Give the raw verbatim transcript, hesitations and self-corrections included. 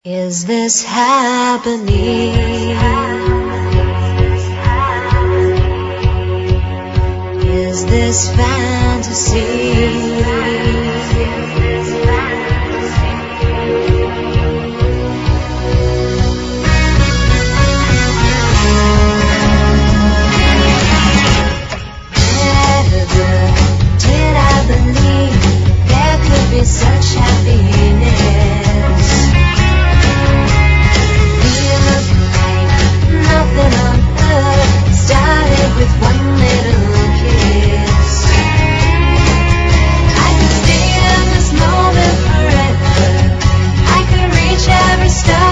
Is this happening? Is this fantasy? Never did I believe there could be such happiness. Feels like nothing on earth started with one little kiss. I could stay in this moment forever. I could reach every star.